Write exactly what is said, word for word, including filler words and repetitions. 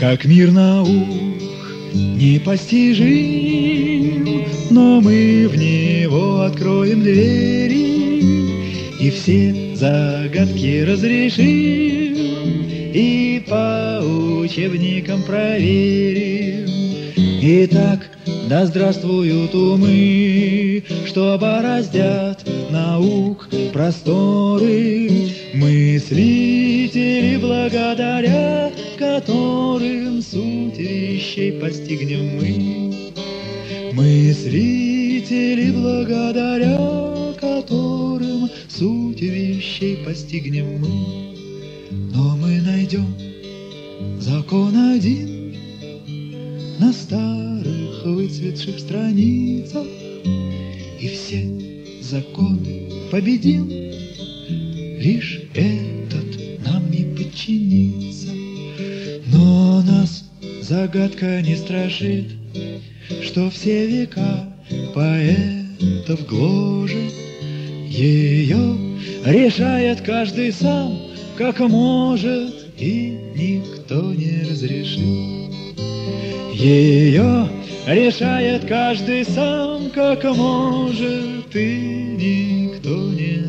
Как мир наук непостижим, но мы в него откроем двери и все загадки разрешим, и по учебникам проверим. Итак, да здравствуют умы, что бороздят наук просторы, мыслители, благодаря которым суть вещей постигнем мы. Мыслители, благодаря которым суть вещей постигнем мы. Но мы найдем закон один на старых выцветших страницах, и все законы победим, лишь этот нам не подчинится. Но нас загадка не страшит, что все века поэтов гложет. Ее решает каждый сам, как может, и никто не разрешит. Ее решает каждый сам, как может, и никто не